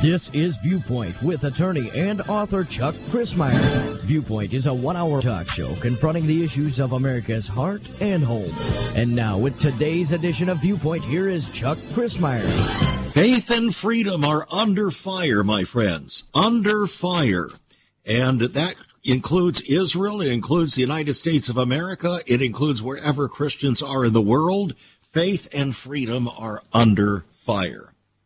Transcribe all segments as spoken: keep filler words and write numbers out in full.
This is Viewpoint with attorney and author Chuck Crismier. Viewpoint is a one-hour talk show confronting the issues of America's heart and home. And now, with today's edition of Viewpoint, here is Chuck Crismier. Faith and freedom are under fire, my friends. Under fire. And that includes Israel. It includes the United States of America. It includes wherever Christians are in the world. Faith and freedom are under fire.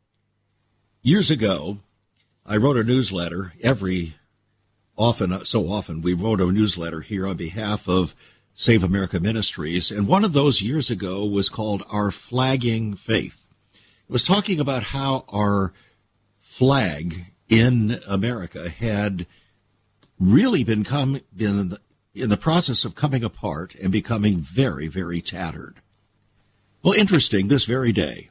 Years ago, I wrote a newsletter. Every often, so often, we wrote a newsletter here on behalf of Save America Ministries. And one of those years ago was called Our Flagging Faith. It was talking about how our flag in America had really been, come, been in, the, in the process of coming apart and becoming very, very tattered. Well, interesting, this very day,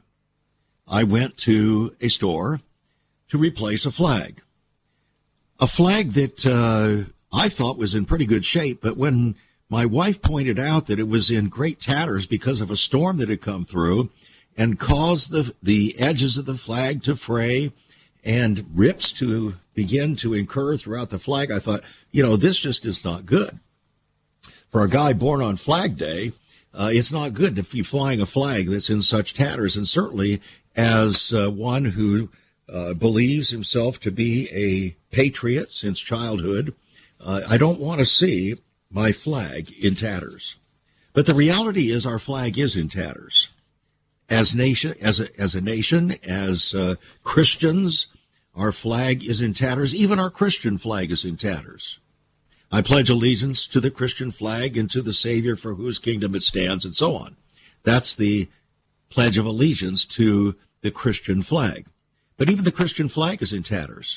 I went to a store to replace a flag. A flag that uh, I thought was in pretty good shape, but when my wife pointed out that it was in great tatters because of a storm that had come through and caused the, the edges of the flag to fray and rips to begin to incur throughout the flag, I thought, you know, this just is not good. For a guy born on Flag Day, uh, it's not good to be flying a flag that's in such tatters, and certainly as uh, one who uh, believes himself to be a patriot since childhood, uh, I don't want to see my flag in tatters. But the reality is our flag is in tatters. As nation, as a, as a nation, as uh, Christians, our flag is in tatters. Even our Christian flag is in tatters. I pledge allegiance to the Christian flag and to the Savior for whose kingdom it stands, and so on. That's the pledge of allegiance to the Christian flag. But even the Christian flag is in tatters.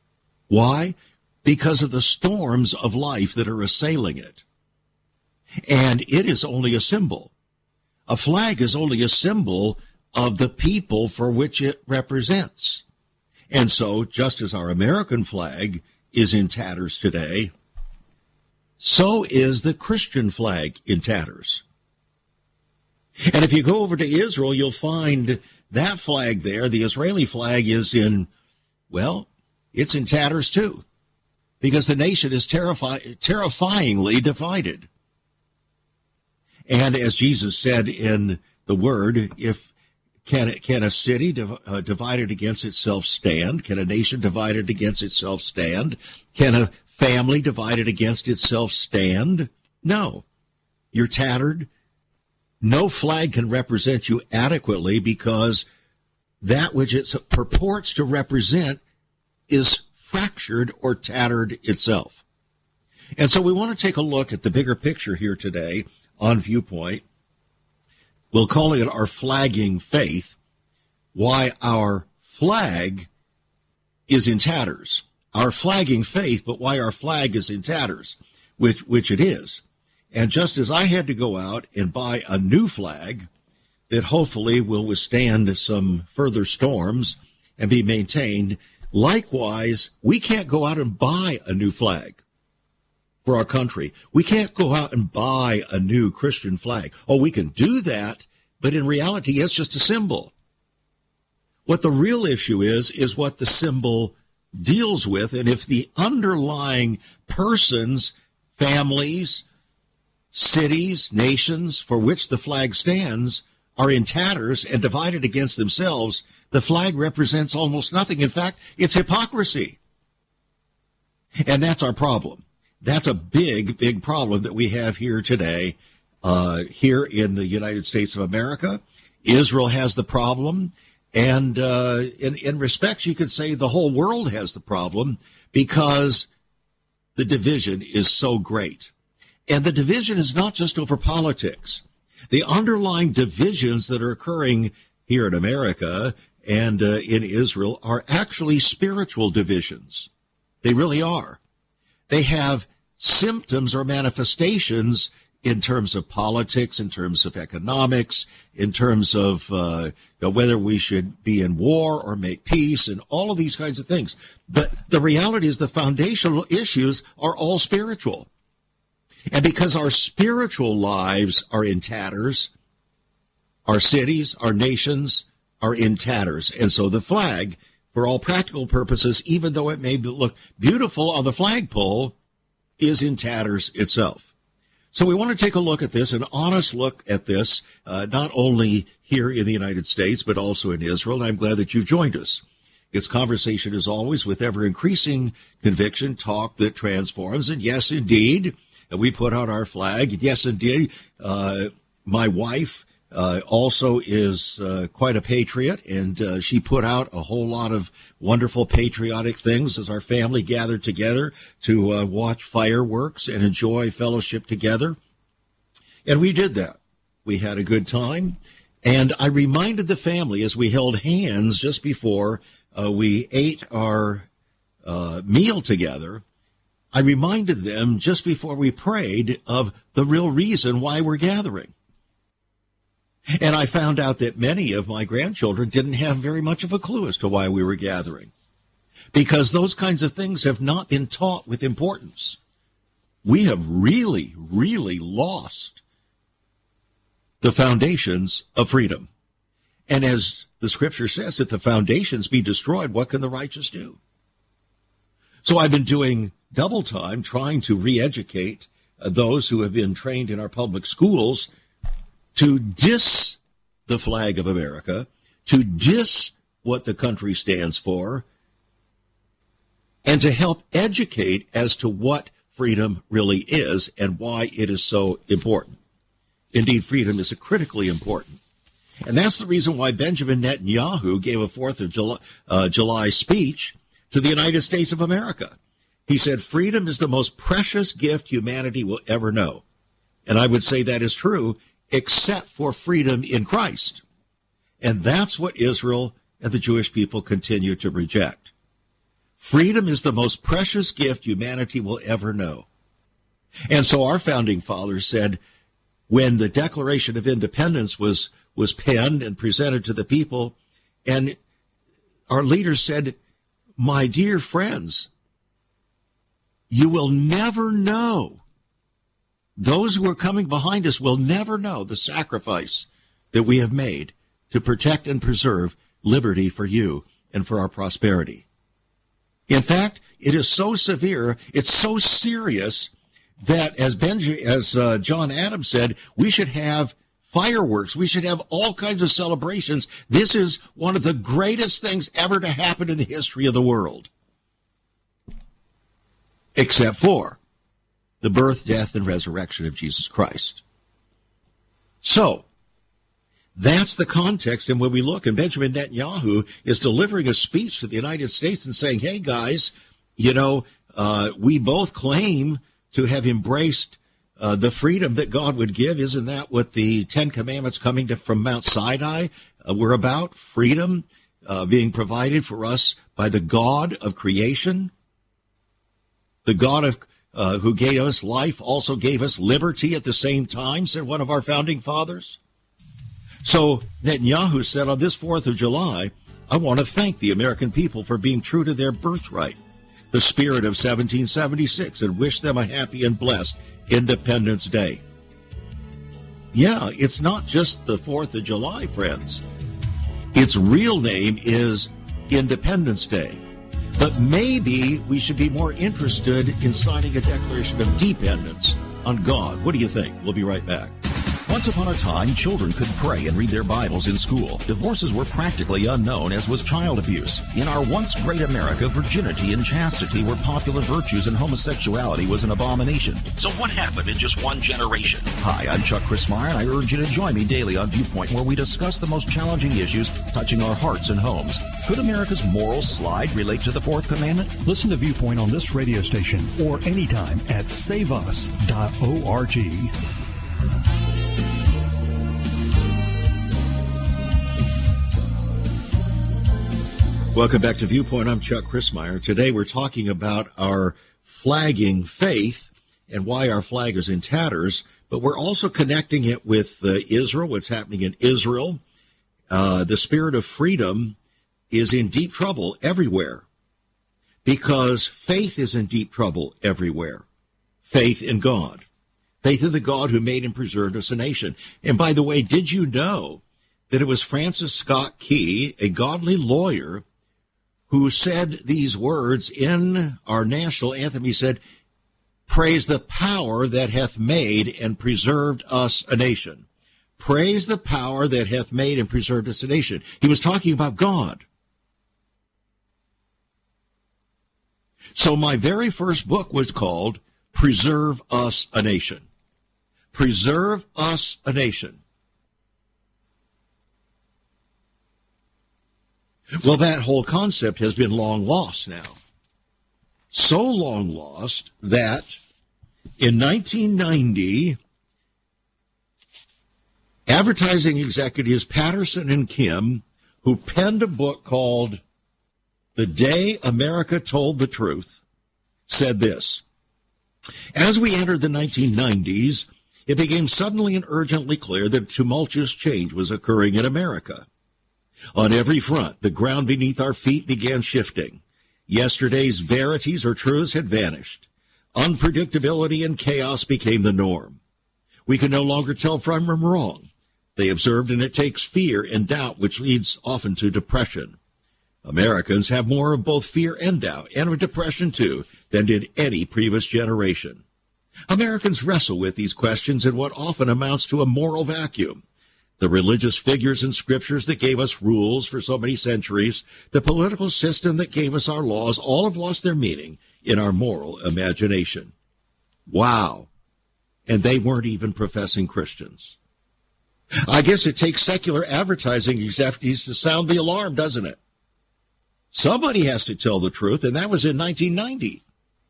Why? Because of the storms of life that are assailing it. And it is only a symbol. A flag is only a symbol of the people for which it represents. And so, just as our American flag is in tatters today, so is the Christian flag in tatters. And if you go over to Israel, you'll find that flag there, the Israeli flag, is in, well, it's in tatters too, because the nation is terrifi- terrifyingly divided. And as Jesus said in the Word, if can, can a city div- uh, divided against itself stand? Can a nation divided against itself stand? Can a family divided against itself stand? No. You're tattered. No flag can represent you adequately because that which it purports to represent is fractured or tattered itself. And so we want to take a look at the bigger picture here today on Viewpoint. We'll call it our flagging faith, why our flag is in tatters. Our flagging faith, but why our flag is in tatters, which which it is. And just as I had to go out and buy a new flag that hopefully will withstand some further storms and be maintained, likewise, we can't go out and buy a new flag for our country. We can't go out and buy a new Christian flag. Oh, we can do that, but in reality, it's just a symbol. What the real issue is, is what the symbol deals with, and if the underlying persons, families, cities, nations for which the flag stands are in tatters and divided against themselves, the flag represents almost nothing. In fact, it's hypocrisy. And that's our problem. That's a big, big problem that we have here today, uh, here in the United States of America. Israel has the problem. And uh, in, in respects, you could say the whole world has the problem because the division is so great. And the division is not just over politics. The underlying divisions that are occurring here in America and uh, in Israel are actually spiritual divisions. They really are. They have symptoms or manifestations in terms of politics, in terms of economics, in terms of uh, you know, whether we should be in war or make peace, and all of these kinds of things. But the reality is the foundational issues are all spiritual. And because our spiritual lives are in tatters, our cities, our nations are in tatters. And so the flag for all practical purposes, even though it may look beautiful on the flagpole, is in tatters itself. So we want to take a look at this, an honest look at this, uh, not only here in the United States, but also in Israel. And I'm glad that you've joined us. It's conversation, as always, with ever-increasing conviction, talk that transforms. And yes, indeed, we put out our flag. Yes, indeed, uh, my wife uh, also is uh, quite a patriot, and uh, she put out a whole lot of wonderful patriotic things as our family gathered together to uh, watch fireworks and enjoy fellowship together. And we did that. We had a good time. And I reminded the family as we held hands just before uh, we ate our uh, meal together, I reminded them just before we prayed of the real reason why we're gathering. And I found out that many of my grandchildren didn't have very much of a clue as to why we were gathering, because those kinds of things have not been taught with importance. We have really, really lost the foundations of freedom. And as the scripture says, if the foundations be destroyed, what can the righteous do? So I've been doing double time trying to re-educate uh, those who have been trained in our public schools to diss the flag of America, to diss what the country stands for, and to help educate as to what freedom really is and why it is so important. Indeed, freedom is critically important. And that's the reason why Benjamin Netanyahu gave a fourth of July, uh, July speech to the United States of America. He said, freedom is the most precious gift humanity will ever know. And I would say that is true, except for freedom in Christ. And that's what Israel and the Jewish people continue to reject. Freedom is the most precious gift humanity will ever know. And so our founding fathers said, when the Declaration of Independence was was penned and presented to the people, and our leaders said, my dear friends, you will never know, those who are coming behind us will never know the sacrifice that we have made to protect and preserve liberty for you and for our prosperity. In fact, it is so severe, it's so serious, that as Benji, as uh, John Adams said, we should have fireworks. We should have all kinds of celebrations. This is one of the greatest things ever to happen in the history of the world. Except for the birth, death, and resurrection of Jesus Christ. So, that's the context. And when we look, and Benjamin Netanyahu is delivering a speech to the United States and saying, hey, guys, you know, uh, we both claim to have embraced uh, the freedom that God would give. Isn't that what the Ten Commandments coming to, from Mount Sinai uh, were about? Freedom uh, being provided for us by the God of creation. The God of uh, who gave us life also gave us liberty at the same time, said one of our founding fathers. So Netanyahu said, on this fourth of July, I want to thank the American people for being true to their birthright, the spirit of seventeen seventy-six, and wish them a happy and blessed Independence Day. Yeah, it's not just the fourth of July, friends. Its real name is Independence Day. But maybe we should be more interested in signing a Declaration of Dependence on God. What do you think? We'll be right back. Once upon a time, children could pray and read their Bibles in school. Divorces were practically unknown, as was child abuse. In our once great America, virginity and chastity were popular virtues, and homosexuality was an abomination. So what happened in just one generation? Hi, I'm Chuck Christmeyer, and I urge you to join me daily on Viewpoint, where we discuss the most challenging issues touching our hearts and homes. Could America's moral slide relate to the Fourth Commandment? Listen to Viewpoint on this radio station or anytime at save us dot org. Welcome back to Viewpoint. I'm Chuck Christmeyer. Today we're talking about our flagging faith and why our flag is in tatters, but we're also connecting it with uh, Israel, what's happening in Israel. Uh, the spirit of freedom is in deep trouble everywhere because faith is in deep trouble everywhere. Faith in God. Faith in the God who made and preserved us a nation. And by the way, did you know that it was Francis Scott Key, a godly lawyer, who said these words in our national anthem. He said, "Praise the power that hath made and preserved us a nation." Praise the power that hath made and preserved us a nation. He was talking about God. So my very first book was called Preserve Us a Nation. Preserve Us a Nation. Well, that whole concept has been long lost now. So long lost that in nineteen ninety, advertising executives Patterson and Kim, who penned a book called The Day America Told the Truth, said this: "As we entered the nineteen nineties, it became suddenly and urgently clear that tumultuous change was occurring in America. On every front, the ground beneath our feet began shifting. Yesterday's verities or truths had vanished. Unpredictability and chaos became the norm. We could no longer tell from wrong, they observed, and it takes fear and doubt, which leads often to depression. Americans have more of both fear and doubt, and of depression too, than did any previous generation. Americans wrestle with these questions in what often amounts to a moral vacuum. The religious figures and scriptures that gave us rules for so many centuries, the political system that gave us our laws, all have lost their meaning in our moral imagination." Wow. And they weren't even professing Christians. I guess it takes secular advertising executives to sound the alarm, doesn't it? Somebody has to tell the truth, and that was in nineteen ninety.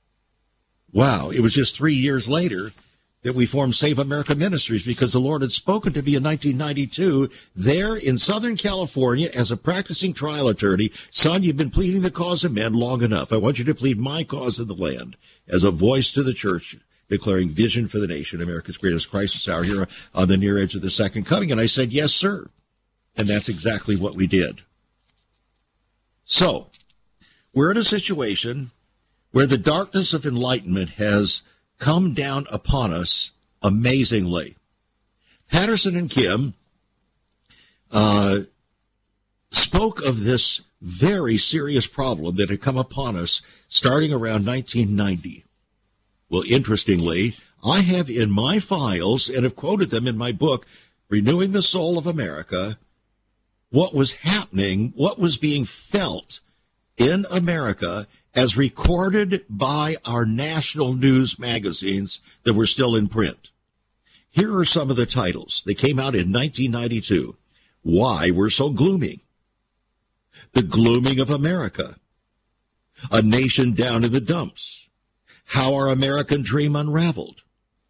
Wow, it was just three years later that we formed Save America Ministries, because the Lord had spoken to me in nineteen ninety-two there in Southern California as a practicing trial attorney. "Son, you've been pleading the cause of men long enough. I want you to plead my cause of the land as a voice to the church, declaring vision for the nation, America's greatest crisis hour here on the near edge of the second coming." And I said, "Yes, sir." And that's exactly what we did. So, we're in a situation where the darkness of enlightenment has come down upon us amazingly. Patterson and Kim uh, spoke of this very serious problem that had come upon us starting around nineteen ninety. Well, interestingly, I have in my files, and have quoted them in my book, Renewing the Soul of America, what was happening, what was being felt in America as recorded by our national news magazines that were still in print. Here are some of the titles. They came out in nineteen ninety-two. "Why We're So Gloomy." "The Glooming of America." "A Nation Down in the Dumps." "How Our American Dream Unraveled."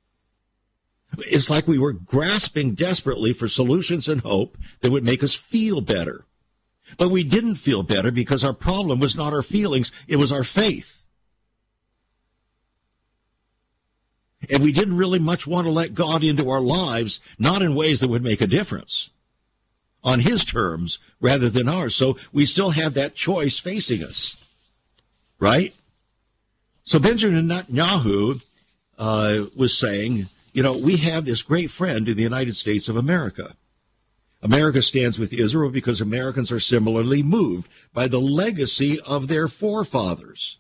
It's like we were grasping desperately for solutions and hope that would make us feel better. But we didn't feel better because our problem was not our feelings, it was our faith. And we didn't really much want to let God into our lives, not in ways that would make a difference, on his terms rather than ours. So we still have that choice facing us, right? So Benjamin Netanyahu uh, was saying, you know, we have this great friend in the United States of America. America stands with Israel because Americans are similarly moved by the legacy of their forefathers.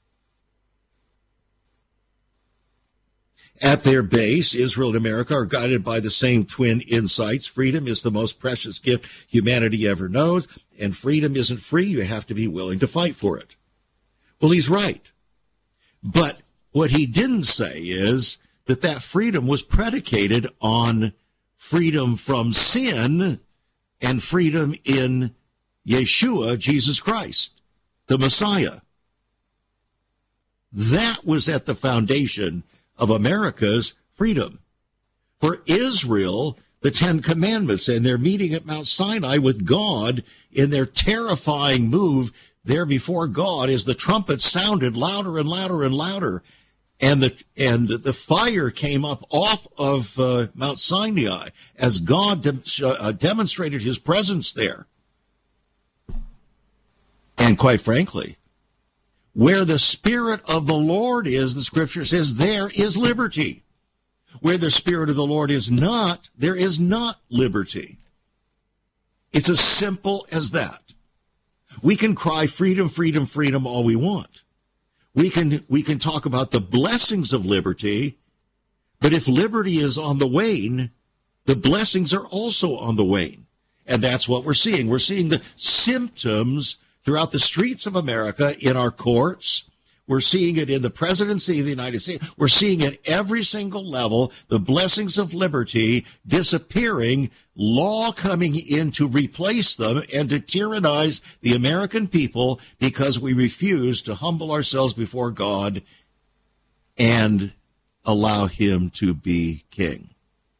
At their base, Israel and America are guided by the same twin insights. Freedom is the most precious gift humanity ever knows, and freedom isn't free. You have to be willing to fight for it. Well, he's right. But what he didn't say is that that freedom was predicated on freedom from sin and freedom in Yeshua, Jesus Christ, the Messiah. That was at the foundation of America's freedom. For Israel, the Ten Commandments and their meeting at Mount Sinai with God in their terrifying move there before God as the trumpet sounded louder and louder and louder. And the and the fire came up off of uh, Mount Sinai as God de- uh, demonstrated his presence there. And quite frankly, where the Spirit of the Lord is, the Scripture says, there is liberty. Where the Spirit of the Lord is not, there is not liberty. It's as simple as that. We can cry freedom, freedom, freedom all we want. We can, we can talk about the blessings of liberty, but if liberty is on the wane, the blessings are also on the wane. And that's what we're seeing. We're seeing the symptoms throughout the streets of America, in our courts. We're seeing it in the presidency of the United States. We're seeing it every single level, the blessings of liberty disappearing, law coming in to replace them and to tyrannize the American people because we refuse to humble ourselves before God and allow him to be king.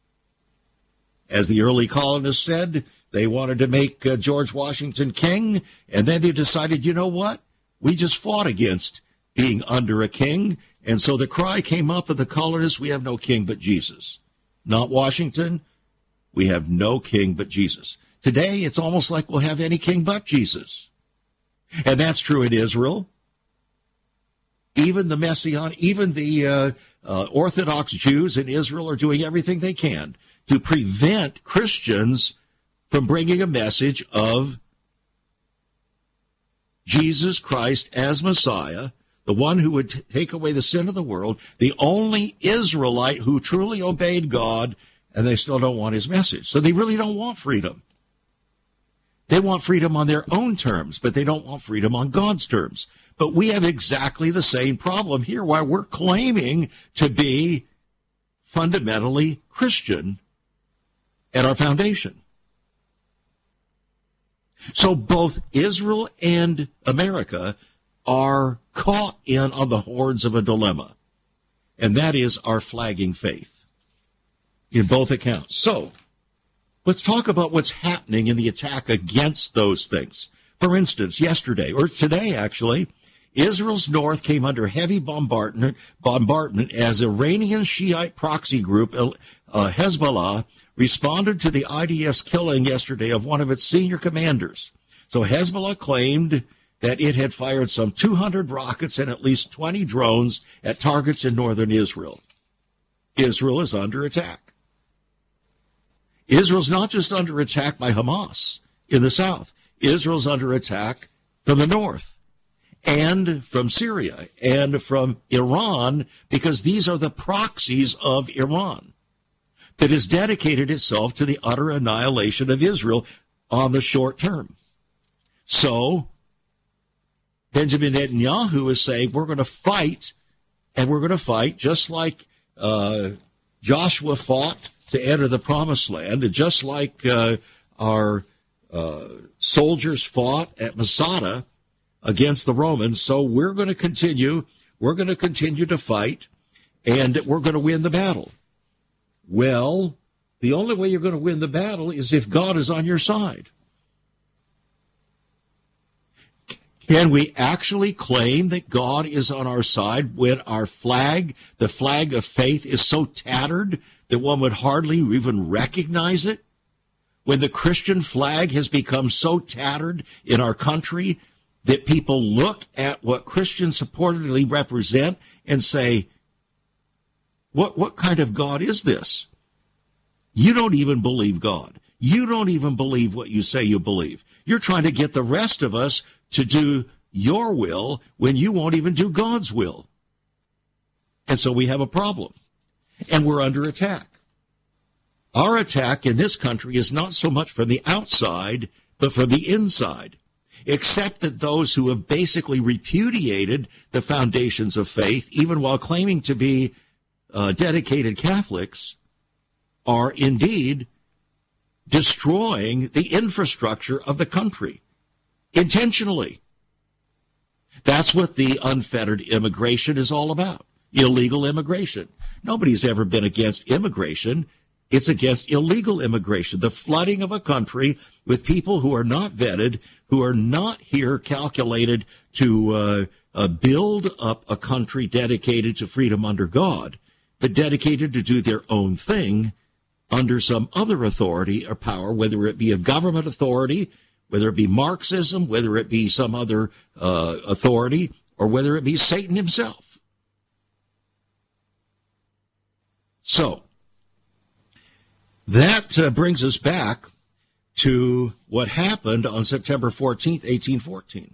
As the early colonists said, they wanted to make uh, George Washington king, and then they decided, you know what? We just fought against being under a king, and so the cry came up of the colonists, we have no king but Jesus. Not Washington, we have no king but Jesus. Today, it's almost like we'll have any king but Jesus. And that's true in Israel. Even the Messianic, even the uh, uh, Orthodox Jews in Israel are doing everything they can to prevent Christians from bringing a message of Jesus Christ as Messiah, the one who would t- take away the sin of the world, the only Israelite who truly obeyed God, and they still don't want his message. So they really don't want freedom. They want freedom on their own terms, but they don't want freedom on God's terms. But we have exactly the same problem here, while we're claiming to be fundamentally Christian at our foundation. So both Israel and America are caught in on the horns of a dilemma, and that is our flagging faith in both accounts. So let's talk about what's happening in the attack against those things. For instance, yesterday, or today actually, Israel's north came under heavy bombardment, bombardment as Iranian Shiite proxy group uh, Hezbollah responded to the I D F's killing yesterday of one of its senior commanders. So Hezbollah claimed that it had fired some two hundred rockets and at least twenty drones at targets in northern Israel. Israel is under attack. Israel's not just under attack by Hamas in the south. Israel's under attack from the north and from Syria and from Iran, because these are the proxies of Iran that has dedicated itself to the utter annihilation of Israel on the short term. So Benjamin Netanyahu is saying we're going to fight, and we're going to fight just like uh, Joshua fought to enter the promised land, and just like uh, our uh, soldiers fought at Masada against the Romans. So we're going to continue, we're going to continue to fight, and we're going to win the battle. Well, the only way you're going to win the battle is if God is on your side. Can we actually claim that God is on our side when our flag, the flag of faith, is so tattered that one would hardly even recognize it? When the Christian flag has become so tattered in our country that people look at what Christians purportedly represent and say, What what kind of God is this? You don't even believe God. You don't even believe what you say you believe. You're trying to get the rest of us to do your will when you won't even do God's will. And so we have a problem. And we're under attack. Our attack in this country is not so much from the outside, but from the inside. Except that those who have basically repudiated the foundations of faith, even while claiming to be uh, dedicated Catholics, are indeed destroying the infrastructure of the country intentionally. That's what the unfettered immigration is all about. Illegal immigration. Nobody's ever been against immigration. It's against illegal immigration, the flooding of a country with people who are not vetted, who are not here calculated to uh, uh, build up a country dedicated to freedom under God, but dedicated to do their own thing under some other authority or power, whether it be a government authority, whether it be Marxism, whether it be some other uh, authority, or whether it be Satan himself. So, that uh, brings us back to what happened on September fourteenth, eighteen fourteen.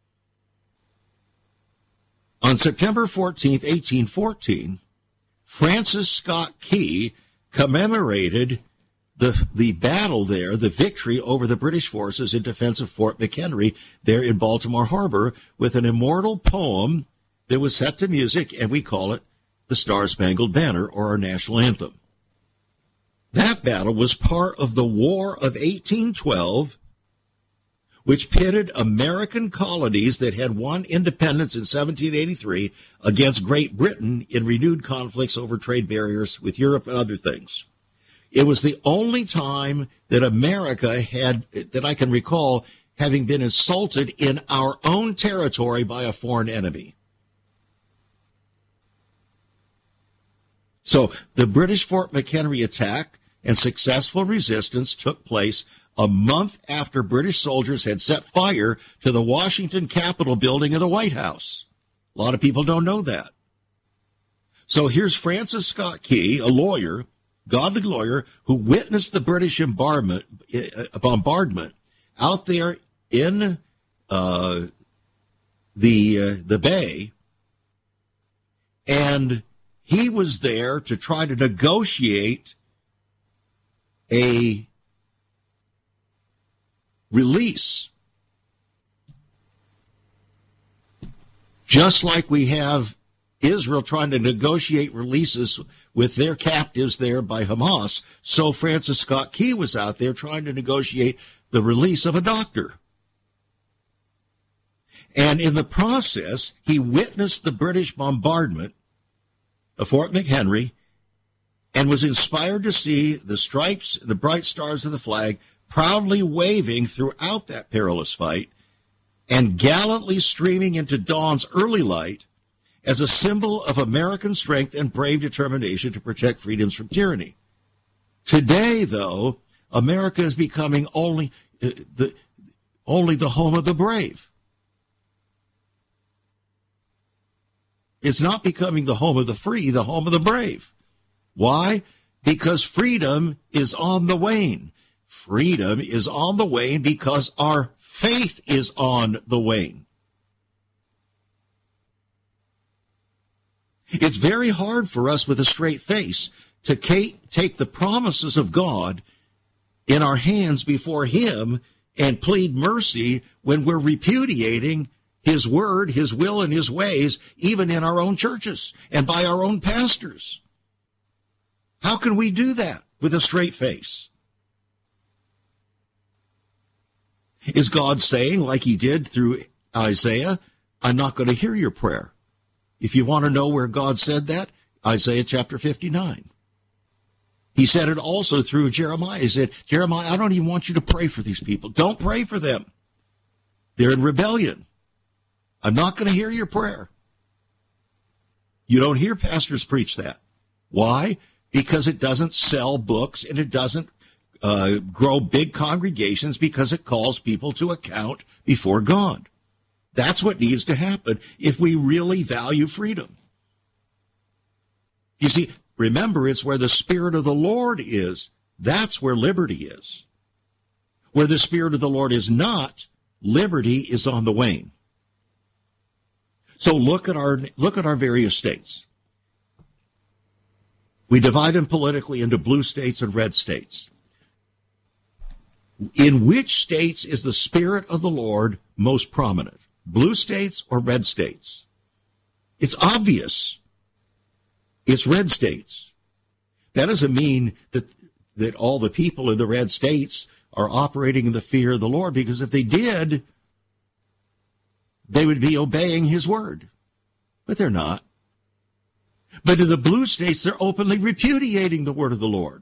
On September fourteenth, eighteen fourteen, Francis Scott Key commemorated the the battle there, the victory over the British forces in defense of Fort McHenry there in Baltimore Harbor, with an immortal poem that was set to music, and we call it the Star-Spangled Banner, or our national anthem. That battle was part of the War of eighteen twelve, which pitted American colonies that had won independence in seventeen eighty-three against Great Britain in renewed conflicts over trade barriers with Europe and other things. It was the only time that America had, that I can recall, having been insulted in our own territory by a foreign enemy. So the British Fort McHenry attack and successful resistance took place a month after British soldiers had set fire to the Washington Capitol building of the White House. A lot of people don't know that. So here's Francis Scott Key, a lawyer, godly lawyer, who witnessed the British bombardment, uh, bombardment out there in uh, the uh, the bay, and he was there to try to negotiate a release, just like we have Israel trying to negotiate releases with their captives there by Hamas. So Francis Scott Key was out there trying to negotiate the release of a doctor. And in the process, he witnessed the British bombardment of Fort McHenry and was inspired to see the stripes, the bright stars of the flag, proudly waving throughout that perilous fight and gallantly streaming into dawn's early light as a symbol of American strength and brave determination to protect freedoms from tyranny. Today, though, America is becoming only uh, the only the home of the brave. It's not becoming the home of the free, the home of the brave. Why? Because freedom is on the wane. Freedom is on the wane because our faith is on the wane. It's very hard for us with a straight face to take the promises of God in our hands before Him and plead mercy when we're repudiating His word, His will, and His ways, even in our own churches and by our own pastors. How can we do that with a straight face? Is God saying, like He did through Isaiah, I'm not going to hear your prayer? If you want to know where God said that, Isaiah chapter fifty-nine. He said it also through Jeremiah. He said, Jeremiah, I don't even want you to pray for these people. Don't pray for them. They're in rebellion. I'm not going to hear your prayer. You don't hear pastors preach that. Why? Because it doesn't sell books and it doesn't uh, grow big congregations, because it calls people to account before God. That's what needs to happen if we really value freedom. You see, remember, it's where the Spirit of the Lord is. That's where liberty is. Where the Spirit of the Lord is not, liberty is on the wane. So look at our look at our various states. We divide them politically into blue states and red states. In which states is the Spirit of the Lord most prominent? Blue states or red states? It's obvious. It's red states. That doesn't mean that that all the people in the red states are operating in the fear of the Lord, because if they did, they would be obeying His word. But they're not. But in the blue states, they're openly repudiating the word of the Lord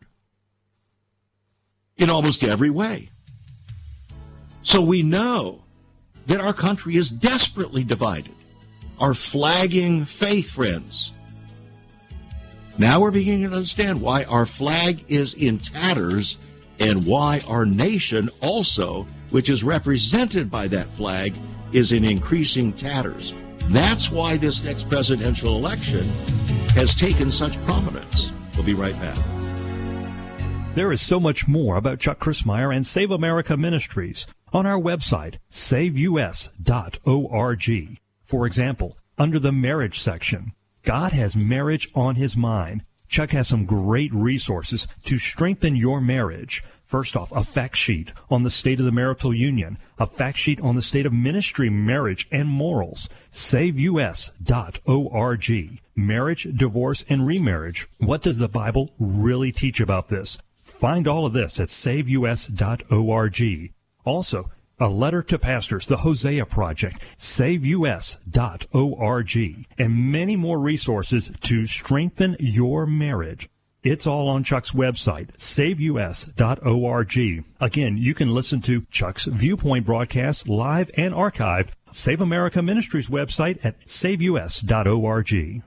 in almost every way. So we know that our country is desperately divided. Our flagging faith, friends. Now we're beginning to understand why our flag is in tatters and why our nation also, which is represented by that flag, is in increasing tatters. That's why this next presidential election has taken such prominence. We'll be right back. There is so much more about Chuck Crismier and Save America Ministries on our website, save u s dot org. For example, under the marriage section, God has marriage on his mind. Chuck has some great resources to strengthen your marriage. First off, a fact sheet on the state of the marital union, a fact sheet on the state of ministry, marriage, and morals. save u s dot org. Marriage, divorce, and remarriage. What does the Bible really teach about this? Find all of this at save u s dot org. Also, a letter to pastors, the Hosea Project, save u s dot org, and many more resources to strengthen your marriage. It's all on Chuck's website, save u s dot org. Again, you can listen to Chuck's Viewpoint broadcast live and archived. Save America Ministries website at save u s dot org.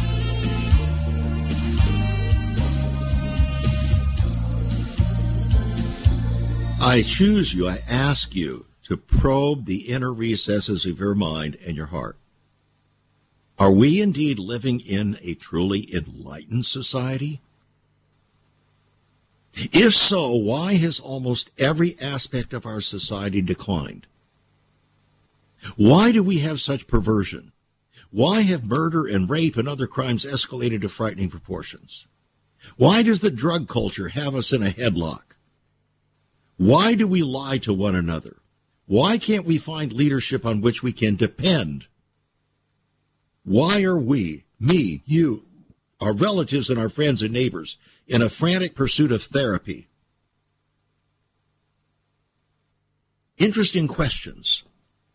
I choose you, I ask you to probe the inner recesses of your mind and your heart. Are we indeed living in a truly enlightened society? If so, why has almost every aspect of our society declined? Why do we have such perversion? Why have murder and rape and other crimes escalated to frightening proportions? Why does the drug culture have us in a headlock? Why do we lie to one another? Why can't we find leadership on which we can depend? Why are we, me, you, our relatives and our friends and neighbors, in a frantic pursuit of therapy? Interesting questions.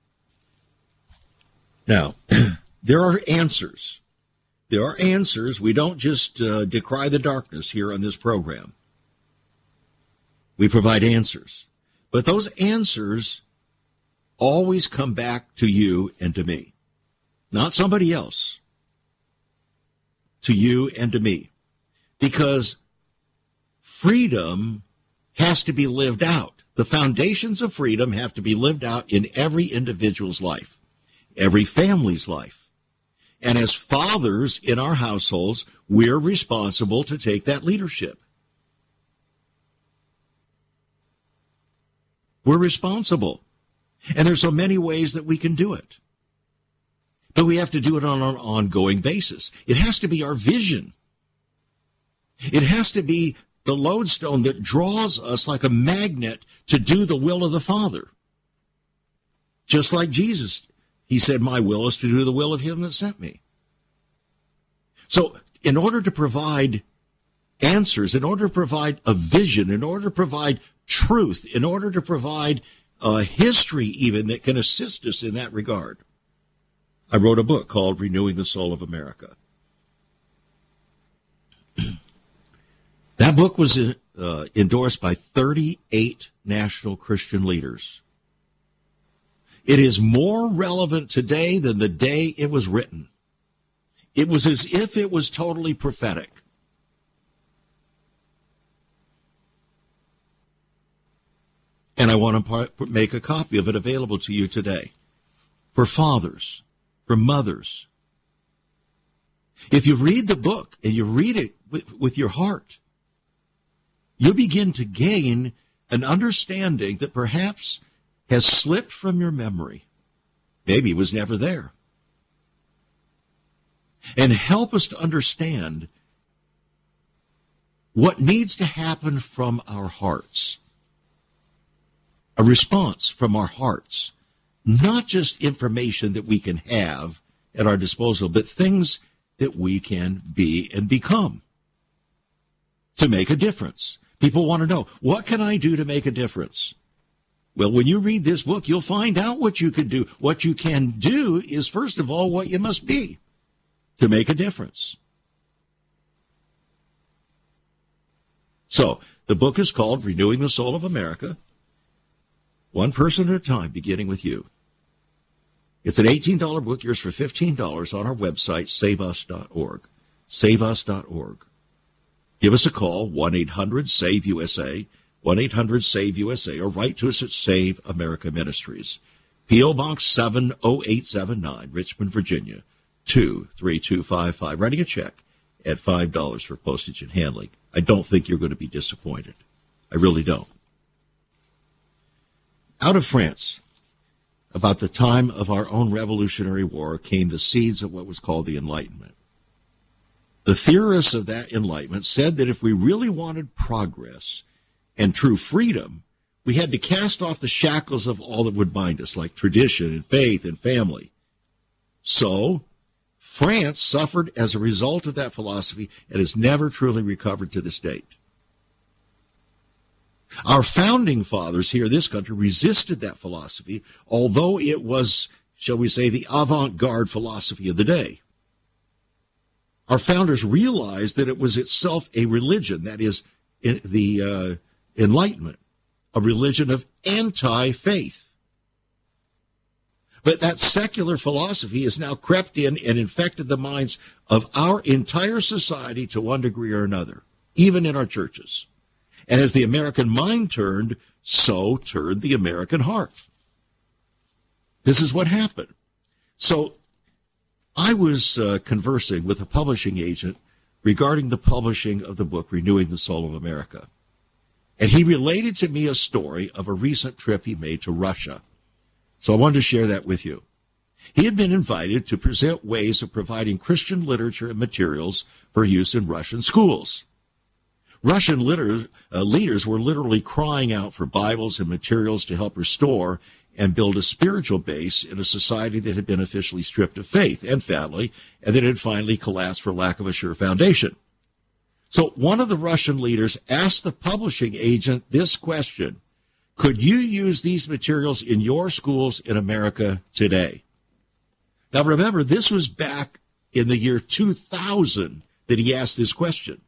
Now, there are answers. There are answers. We don't just uh, decry the darkness here on this program. We provide answers. But those answers always come back to you and to me. Not somebody else. To you and to me. Because freedom has to be lived out. The foundations of freedom have to be lived out in every individual's life, every family's life. And as fathers in our households, we're responsible to take that leadership. We're responsible. And there's so many ways that we can do it. But we have to do it on an ongoing basis. It has to be our vision. It has to be the lodestone that draws us like a magnet to do the will of the Father. Just like Jesus, he said, my will is to do the will of him that sent me. So in order to provide answers, in order to provide a vision, in order to provide truth, in order to provide a history even that can assist us in that regard, I wrote a book called Renewing the Soul of America. That book was uh, endorsed by thirty-eight national Christian leaders. It is more relevant today than the day it was written. It was as if it was totally prophetic. And I want to make a copy of it available to you today. For fathers, for mothers. If you read the book and you read it with, with your heart, you begin to gain an understanding that perhaps has slipped from your memory. Maybe it was never there. And help us to understand what needs to happen from our hearts. A response from our hearts. Not just information that we can have at our disposal, but things that we can be and become to make a difference. People want to know, what can I do to make a difference? Well, when you read this book, you'll find out what you can do. What you can do is, first of all, what you must be to make a difference. So, the book is called Renewing the Soul of America, one person at a time, beginning with you. It's an eighteen dollars book, yours for fifteen dollars on our website, save us dot org. save us dot org. Give us a call, one eight hundred save U S A, one eight hundred save U S A, or write to us at Save America Ministries. P O. Box seven oh eight seven nine, Richmond, Virginia, two three two five five. Writing a check at five dollars for postage and handling. I don't think you're going to be disappointed. I really don't. Out of France, about the time of our own Revolutionary War, came the seeds of what was called the Enlightenment. The theorists of that Enlightenment said that if we really wanted progress and true freedom, we had to cast off the shackles of all that would bind us, like tradition and faith and family. So, France suffered as a result of that philosophy and has never truly recovered to this date. Our founding fathers here in this country resisted that philosophy, although it was, shall we say, the avant-garde philosophy of the day. Our founders realized that it was itself a religion, that is, the uh, Enlightenment, a religion of anti-faith. But that secular philosophy has now crept in and infected the minds of our entire society to one degree or another, even in our churches. And as the American mind turned, so turned the American heart. This is what happened. So I was uh, conversing with a publishing agent regarding the publishing of the book, Renewing the Soul of America. And he related to me a story of a recent trip he made to Russia. So I wanted to share that with you. He had been invited to present ways of providing Christian literature and materials for use in Russian schools. Russian liter- uh, leaders were literally crying out for Bibles and materials to help restore and build a spiritual base in a society that had been officially stripped of faith and family, and that had finally collapsed for lack of a sure foundation. So one of the Russian leaders asked the publishing agent this question: could you use these materials in your schools in America today? Now remember, this was back in the year two thousand that he asked this question.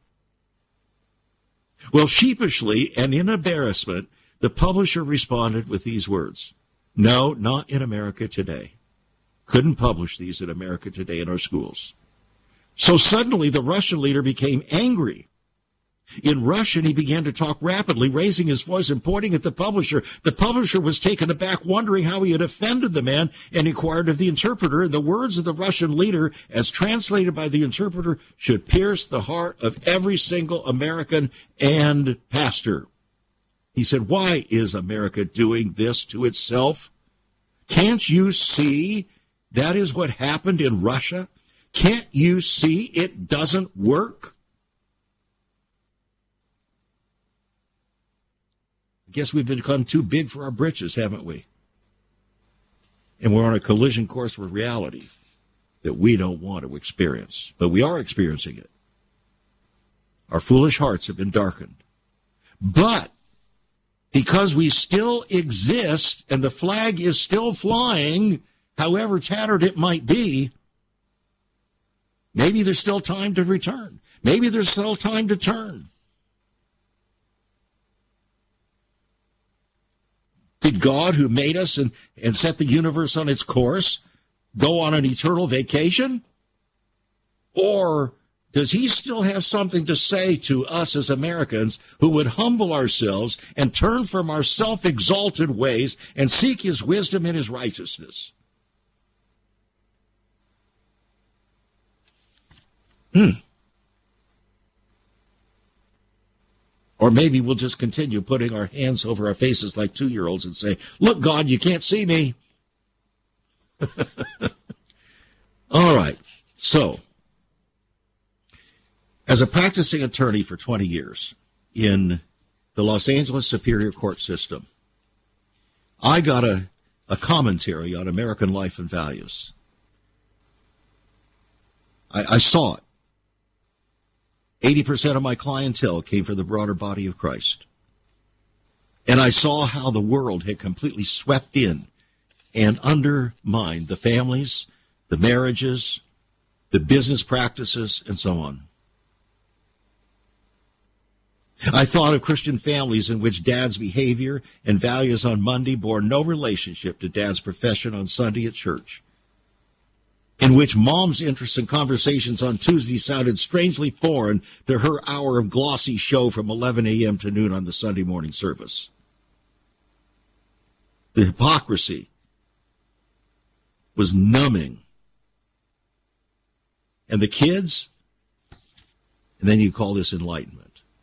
Well, sheepishly and in embarrassment, the publisher responded with these words: no, not in America today. Couldn't publish these in America today in our schools. So suddenly the Russian leader became angry. In Russian, he began to talk rapidly, raising his voice and pointing at the publisher. The publisher was taken aback, wondering how he had offended the man, and inquired of the interpreter. And the words of the Russian leader, as translated by the interpreter, should pierce the heart of every single American and pastor. He said, why is America doing this to itself? Can't you see that is what happened in Russia? Can't you see it doesn't work? I guess we've become too big for our britches, haven't we? And we're on a collision course with reality that we don't want to experience. But we are experiencing it. Our foolish hearts have been darkened. But because we still exist and the flag is still flying, however tattered it might be, maybe there's still time to return. Maybe there's still time to turn. Did God, who made us and, and set the universe on its course, go on an eternal vacation? Or does he still have something to say to us as Americans who would humble ourselves and turn from our self-exalted ways and seek his wisdom and his righteousness? Hmm. Or maybe we'll just continue putting our hands over our faces like two-year-olds and say, look, God, you can't see me. All right. So, as a practicing attorney for twenty years in the Los Angeles Superior Court system, I got a, a commentary on American life and values. I, I saw it. eighty percent of my clientele came from the broader body of Christ. And I saw how the world had completely swept in and undermined the families, the marriages, the business practices, and so on. I thought of Christian families in which dad's behavior and values on Monday bore no relationship to dad's profession on Sunday at church, in which mom's interests and conversations on Tuesday sounded strangely foreign to her hour of glossy show from eleven a.m. to noon on the Sunday morning service. The hypocrisy was numbing. And the kids, and then you call this enlightenment.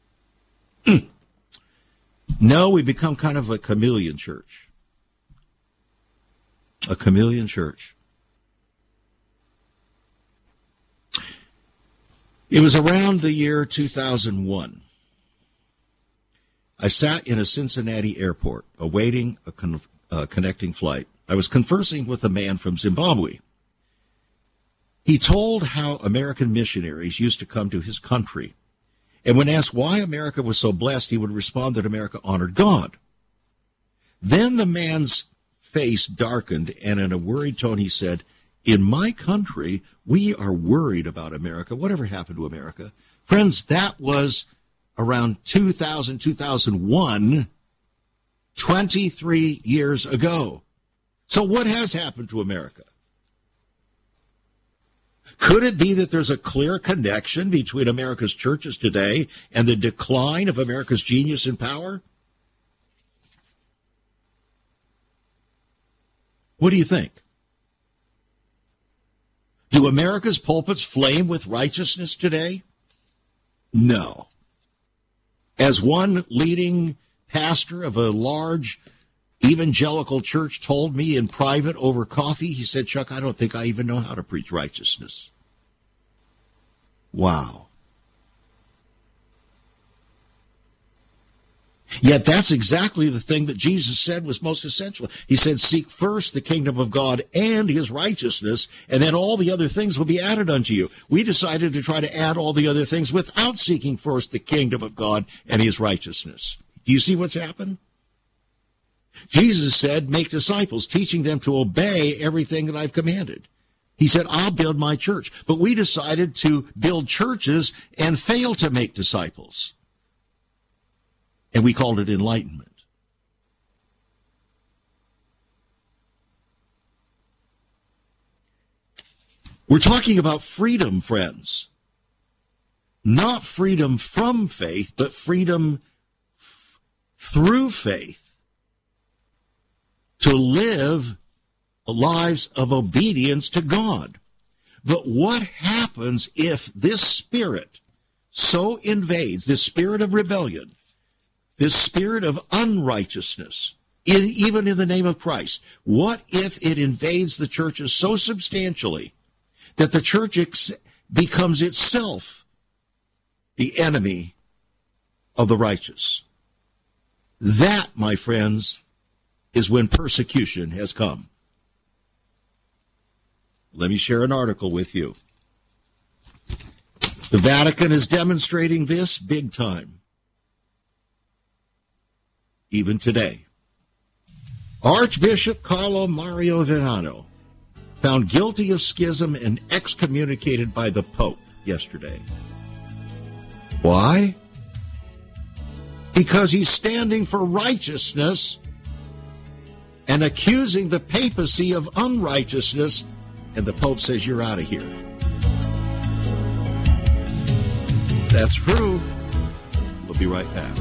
No, we become kind of a chameleon church. A chameleon church. It was around the year two thousand one. I sat in a Cincinnati airport awaiting a con- uh, connecting flight. I was conversing with a man from Zimbabwe. He told how American missionaries used to come to his country. And when asked why America was so blessed, he would respond that America honored God. Then the man's face darkened, and in a worried tone he said, "In my country, we are worried about America. Whatever happened to America?" Friends, that was around two thousand, two thousand one, twenty-three years ago. So what has happened to America? Could it be that there's a clear connection between America's churches today and the decline of America's genius and power? What do you think? Do America's pulpits flame with righteousness today? No. As one leading pastor of a large evangelical church told me in private over coffee, he said, "Chuck, I don't think I even know how to preach righteousness." Wow. Yet that's exactly the thing that Jesus said was most essential. He said, "Seek first the kingdom of God and his righteousness, and then all the other things will be added unto you." We decided to try to add all the other things without seeking first the kingdom of God and his righteousness. Do you see what's happened? Jesus said, "Make disciples, teaching them to obey everything that I've commanded." He said, "I'll build my church." But we decided to build churches and fail to make disciples. And we called it enlightenment. We're talking about freedom, friends. Not freedom from faith, but freedom f- through faith. To live lives of obedience to God. But what happens if this spirit so invades, this spirit of rebellion, this spirit of unrighteousness, in, even in the name of Christ? What if it invades the churches so substantially that the church ex- becomes itself the enemy of the righteous? That, my friends, is when persecution has come. Let me share an article with you. The Vatican is demonstrating this big time, even today. Archbishop Carlo Mario Vianno found guilty of schism and excommunicated by the Pope yesterday. Why? Because he's standing for righteousness and accusing the papacy of unrighteousness, and the Pope says, "You're out of here." That's true. We'll be right back.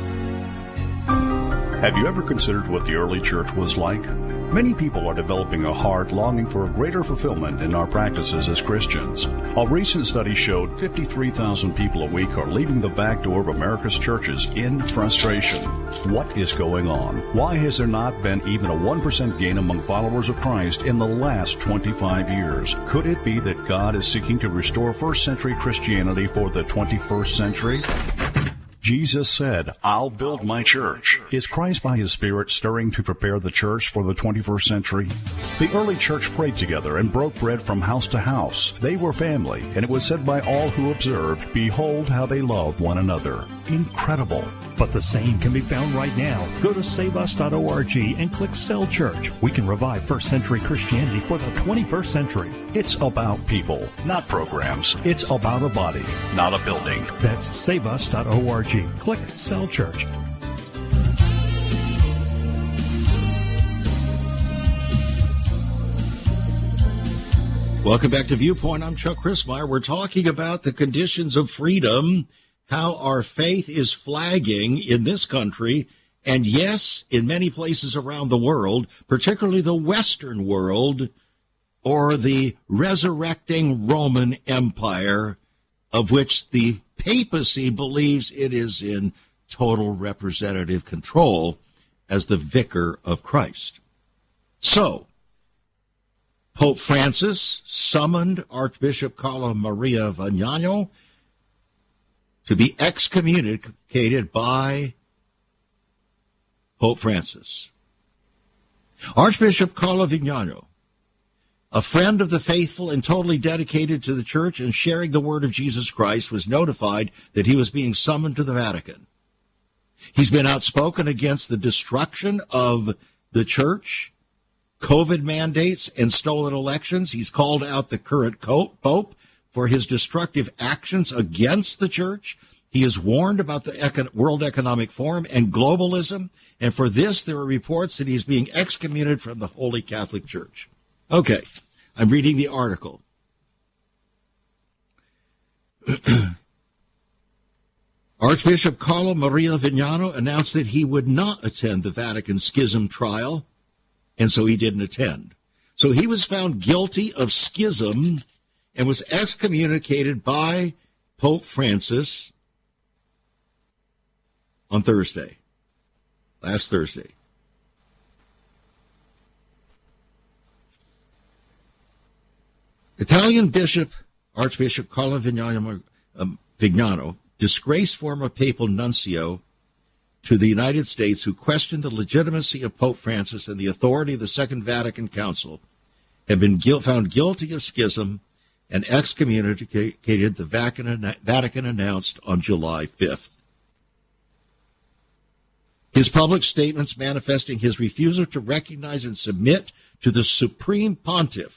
Have you ever considered what the early church was like? Many people are developing a heart longing for a greater fulfillment in our practices as Christians. A recent study showed fifty-three thousand people a week are leaving the back door of America's churches in frustration. What is going on? Why has there not been even a one percent gain among followers of Christ in the last twenty-five years? Could it be that God is seeking to restore first century Christianity for the twenty-first century? Jesus said, "I'll build my church." Is Christ by his Spirit stirring to prepare the church for the twenty-first century? The early church prayed together and broke bread from house to house. They were family, and it was said by all who observed, "Behold how they love one another." Incredible. But the same can be found right now. Go to save us dot org and click Cell Church. We can revive first century Christianity for the twenty-first century. It's about people, not programs. It's about a body, not a building. That's save us dot org. Click Cell Church. Welcome back to Viewpoint. I'm Chuck Crismier. We're talking about the conditions of freedom, how our faith is flagging in this country, and yes, in many places around the world, particularly the Western world, or the resurrecting Roman Empire, of which the papacy believes it is in total representative control as the vicar of Christ. So, Pope Francis summoned Archbishop Carlo Maria Vignano to be excommunicated by Pope Francis. Archbishop Carlo Vignano, a friend of the faithful and totally dedicated to the church and sharing the word of Jesus Christ, was notified that he was being summoned to the Vatican. He's been outspoken against the destruction of the church, COVID mandates, and stolen elections. He's called out the current Pope for his destructive actions against the church. He is warned about the World Economic Forum and globalism, and for this there are reports that he's being excommunicated from the Holy Catholic Church. Okay, I'm reading the article. Archbishop Carlo Maria Vignano announced that he would not attend the Vatican schism trial, and so he didn't attend. So he was found guilty of schism and was excommunicated by Pope Francis on Thursday, last Thursday. Italian Bishop, Archbishop Carlo Vignano, um, Vignano, disgraced former papal nuncio to the United States who questioned the legitimacy of Pope Francis and the authority of the Second Vatican Council, have been guilt, found guilty of schism and excommunicated, the Vatican, Vatican announced on July fifth. His public statements manifesting his refusal to recognize and submit to the Supreme Pontiff.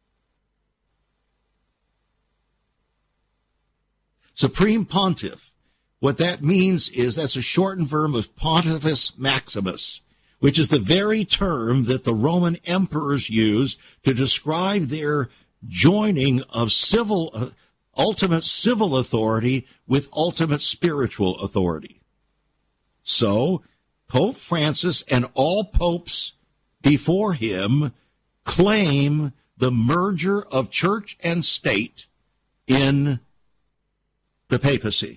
Supreme Pontiff. What that means is that's a shortened verb of Pontifex Maximus, which is the very term that the Roman emperors used to describe their joining of civil, uh, ultimate civil authority with ultimate spiritual authority. So, Pope Francis and all popes before him claim the merger of church and state in the papacy.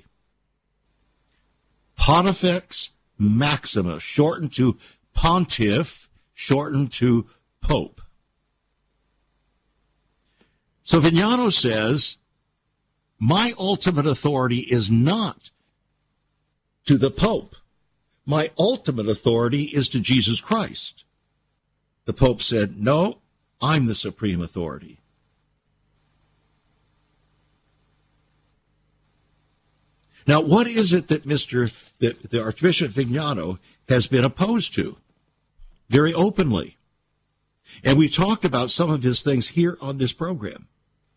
Pontifex Maximus, shortened to Pontiff, shortened to Pope. So Vignano says, my ultimate authority is not to the Pope. My ultimate authority is to Jesus Christ. The Pope said, no, I'm the supreme authority. Now, what is it that Mister that the Archbishop Vignano has been opposed to? Very openly. And we've talked about some of his things here on this program.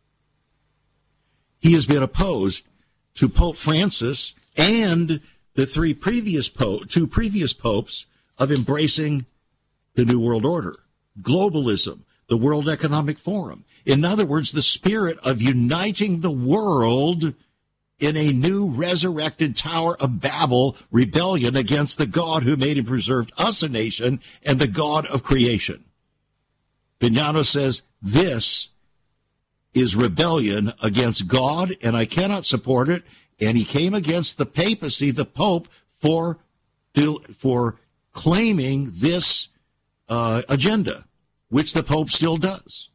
He has been opposed to Pope Francis and the three previous po- two previous popes of embracing the New World Order, globalism, the World Economic Forum. In other words, the spirit of uniting the world in a new resurrected Tower of Babel rebellion against the God who made and preserved us a nation and the God of creation. Vignano says this is rebellion against God, and I cannot support it. And he came against the papacy, the Pope, for for claiming this uh, agenda, which the Pope still does.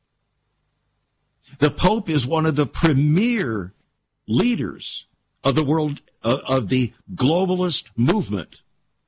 The Pope is one of the premier leaders of the world, uh, of the globalist movement.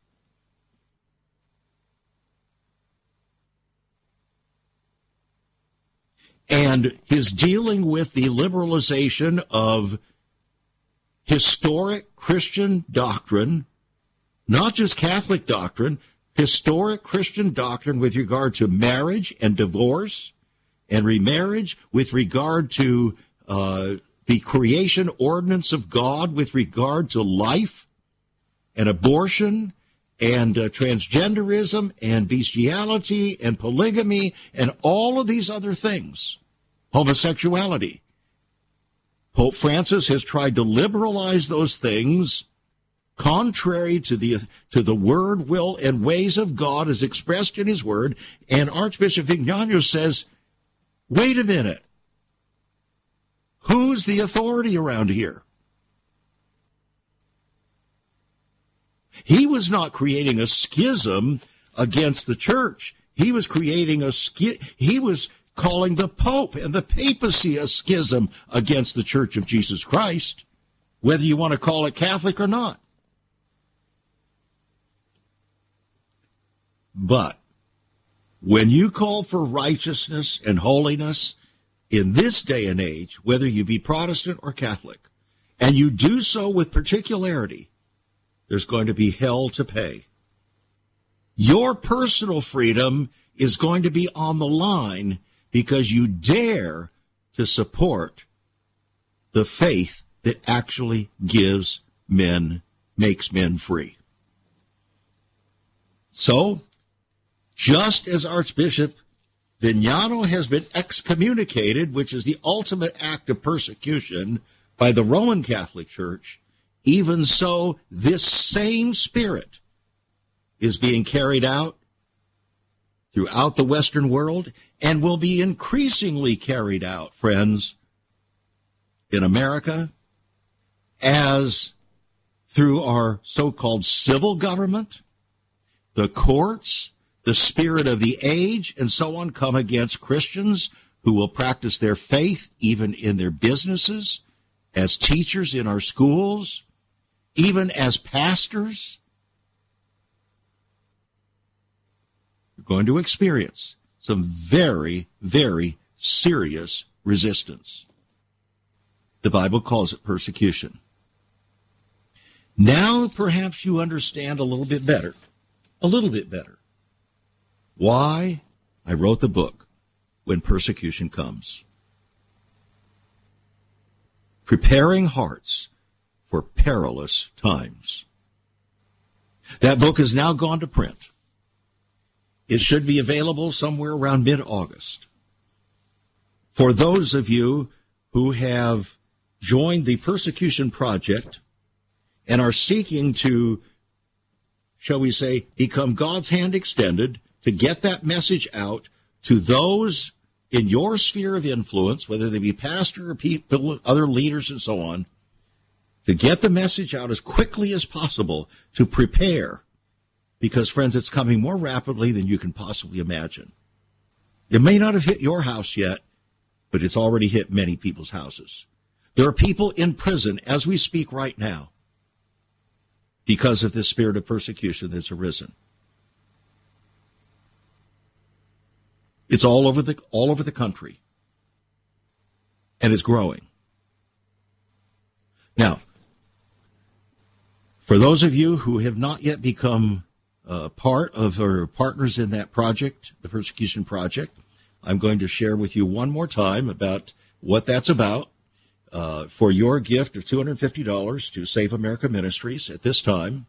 And his dealing with the liberalization of historic Christian doctrine, not just Catholic doctrine, historic Christian doctrine with regard to marriage and divorce and remarriage, with regard to uh, the creation ordinance of God, with regard to life and abortion and uh, transgenderism and bestiality and polygamy and all of these other things, homosexuality. Pope Francis has tried to liberalize those things contrary to the to the word, will, and ways of God as expressed in his word. And Archbishop Vignano says, wait a minute. Who's the authority around here? He was not creating a schism against the church. He was creating a schi- he was calling the Pope and the papacy a schism against the Church of Jesus Christ, whether you want to call it Catholic or not. But when you call for righteousness and holiness in this day and age, whether you be Protestant or Catholic, and you do so with particularity, there's going to be hell to pay. Your personal freedom is going to be on the line because you dare to support the faith that actually gives men, makes men free. So, just as Archbishop Vignano has been excommunicated, which is the ultimate act of persecution by the Roman Catholic Church, even so, this same spirit is being carried out throughout the Western world and will be increasingly carried out, friends, in America as through our so-called civil government, the courts, the spirit of the age, and so on, come against Christians who will practice their faith even in their businesses, as teachers in our schools, even as pastors. You're going to experience some very, very serious resistance. The Bible calls it persecution. Now perhaps you understand a little bit better, a little bit better, why I wrote the book, When Persecution Comes. Preparing Hearts for Perilous Times. That book has now gone to print. It should be available somewhere around mid-August. For those of you who have joined the Persecution Project and are seeking to, shall we say, become God's hand extended to get that message out to those in your sphere of influence, whether they be pastor or people, other leaders and so on, to get the message out as quickly as possible to prepare. Because, friends, it's coming more rapidly than you can possibly imagine. It may not have hit your house yet, but it's already hit many people's houses. There are people in prison as we speak right now because of this spirit of persecution that's arisen. It's all over the all over the country, and it's growing. Now, for those of you who have not yet become uh, part of or partners in that project, the Persecution Project, I'm going to share with you one more time about what that's about. Uh, for your gift of two hundred fifty dollars to Save America Ministries at this time,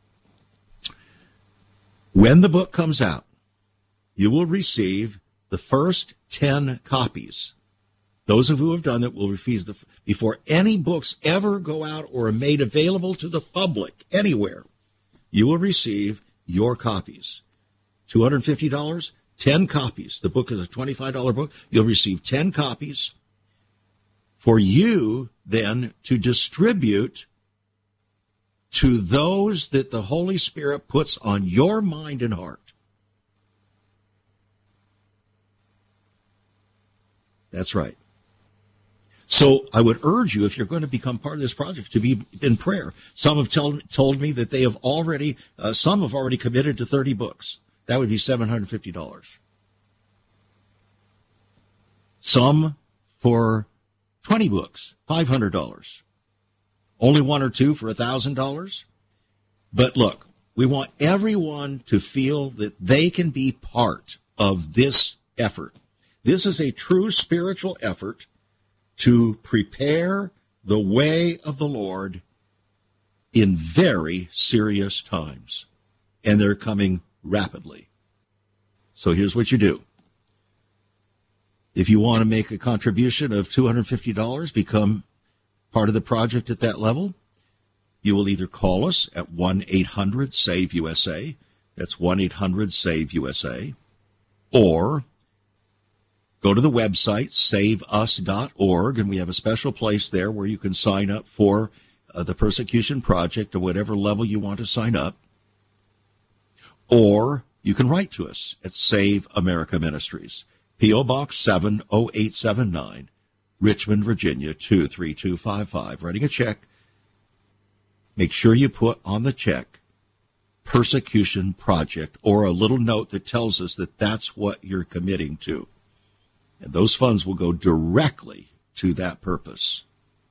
when the book comes out, you will receive the first ten copies. Those of you who have done that will receive the, before any books ever go out or are made available to the public anywhere, you will receive your copies. two hundred fifty dollars, ten copies. The book is a twenty-five dollars book. You'll receive ten copies for you then to distribute to those that the Holy Spirit puts on your mind and heart. That's right. So I would urge you, if you're going to become part of this project, to be in prayer. Some have tell, told me that they have already, uh, some have already committed to thirty books. That would be seven hundred fifty dollars. Some for twenty books, five hundred dollars. Only one or two for one thousand dollars. But look, we want everyone to feel that they can be part of this effort. This is a true spiritual effort to prepare the way of the Lord in very serious times. And they're coming rapidly. So here's what you do. If you want to make a contribution of two hundred fifty dollars, become part of the project at that level, you will either call us at one eight hundred save U S A, that's one eight hundred save U S A, or go to the website, save us dot org, and we have a special place there where you can sign up for uh, the Persecution Project at whatever level you want to sign up. Or you can write to us at Save America Ministries, P O. Box seven oh eight seven nine, Richmond, Virginia, two three two five five. Writing a check. Make sure you put on the check Persecution Project, or a little note that tells us that that's what you're committing to. And those funds will go directly to that purpose.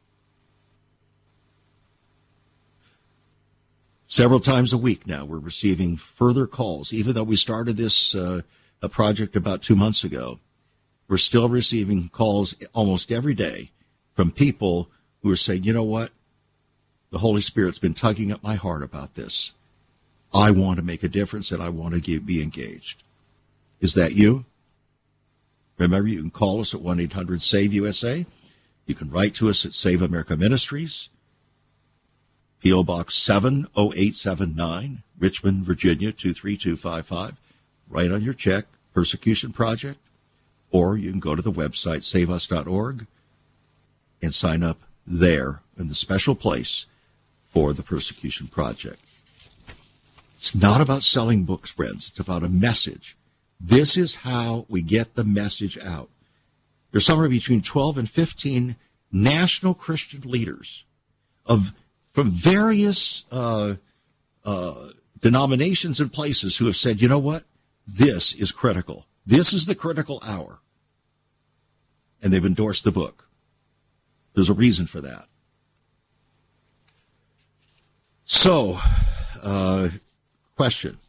Several times a week now, we're receiving further calls. Even though we started this uh, a project about two months ago, we're still receiving calls almost every day from people who are saying, you know what? The Holy Spirit's been tugging at my heart about this. I want to make a difference, and I want to get, be engaged. Is that you? Remember, you can call us at one eight hundred save U S A. You can write to us at Save America Ministries, P O. Box seven oh eight seven nine, Richmond, Virginia, two three two five five. Write on your check, Persecution Project, or you can go to the website, save us dot org, and sign up there in the special place for the Persecution Project. It's not about selling books, friends. It's about a message. This is how we get the message out. There's somewhere between twelve and fifteen national Christian leaders of from various uh, uh, denominations and places who have said, you know what? This is critical. This is the critical hour. And they've endorsed the book. There's a reason for that. So, uh, question.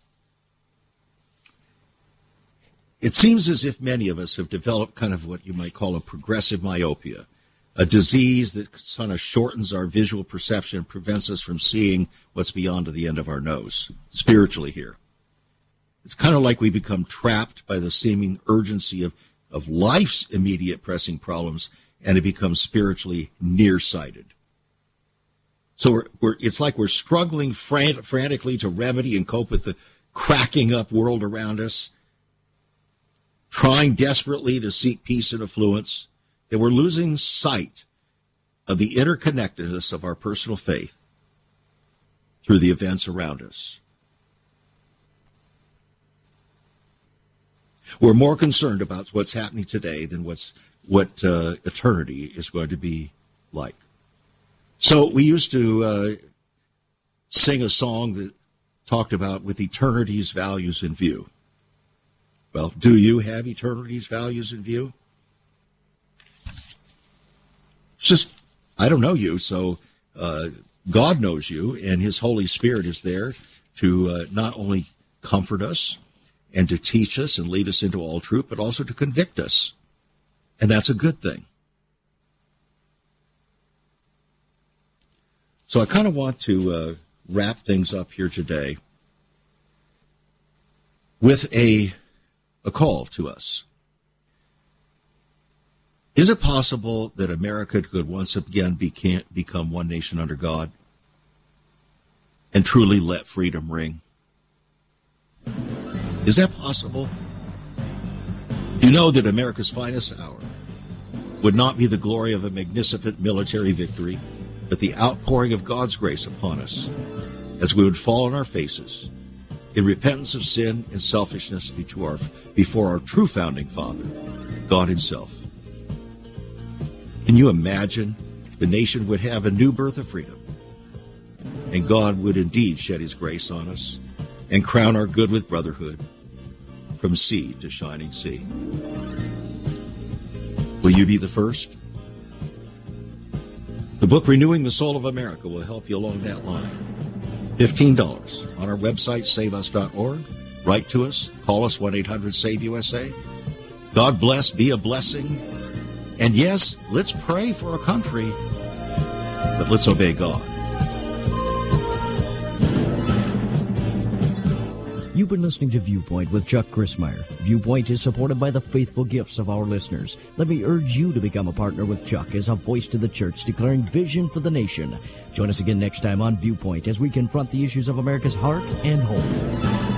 It seems as if many of us have developed kind of what you might call a progressive myopia, a disease that sort of shortens our visual perception and prevents us from seeing what's beyond to the end of our nose, spiritually here. It's kind of like we become trapped by the seeming urgency of, of life's immediate pressing problems, and it becomes spiritually nearsighted. So we're, we're, it's like we're struggling fran- frantically to remedy and cope with the cracking up world around us, trying desperately to seek peace and affluence, that we're losing sight of the interconnectedness of our personal faith through the events around us. We're more concerned about what's happening today than what's what uh, eternity is going to be like. So we used to uh, sing a song that talked about with eternity's values in view. Well, do you have eternity's values in view? It's just, I don't know you, so uh, God knows you, and his Holy Spirit is there to uh, not only comfort us and to teach us and lead us into all truth, but also to convict us. And that's a good thing. So I kind of want to uh, wrap things up here today with a a call to us. Is it possible that America could once again be, become one nation under God and truly let freedom ring? Is that possible? You know that America's finest hour would not be the glory of a magnificent military victory, but the outpouring of God's grace upon us as we would fall on our faces in repentance of sin and selfishness before our true founding father, God himself. Can you imagine the nation would have a new birth of freedom, and God would indeed shed his grace on us and crown our good with brotherhood from sea to shining sea? Will you be the first? The book Renewing the Soul of America will help you along that line. fifteen dollars on our website, save us dot org. Write to us. Call us, one eight hundred save U S A. God bless. Be a blessing. And yes, let's pray for our country, but let's obey God. You've been listening to Viewpoint with Chuck Crismier. Viewpoint is supported by the faithful gifts of our listeners. Let me urge you to become a partner with Chuck as a voice to the church declaring vision for the nation. Join us again next time on Viewpoint as we confront the issues of America's heart and home.